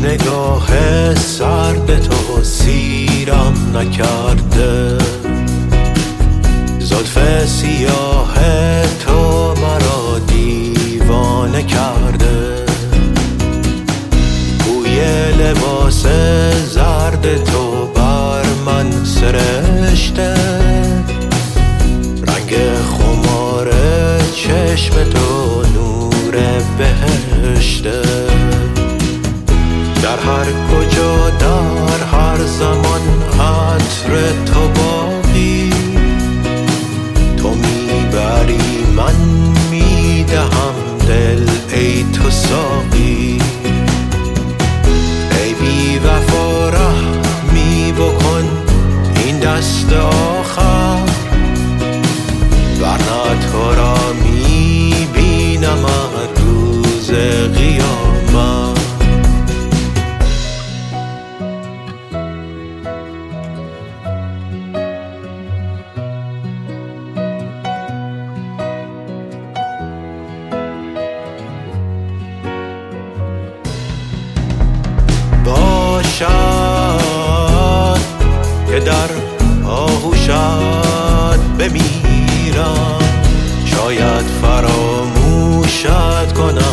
نگاه سرد تو سیرم نکرده، زلف سیاه تو مرا دیوانه کرده، بوی لباس زرد تو بر من سرشته، رنگ خمار چشم تو نور بهشته. در هر کجا در هر زمان عطر تو باقی، تو میبری من میدهم دل ای تو ساقی. ای بی وفا رحمی بکن این دست آخر، ورنه تو را میبینم روز قیامت. باشد که در آغوشت بمیرم، شاید فراموشت کنم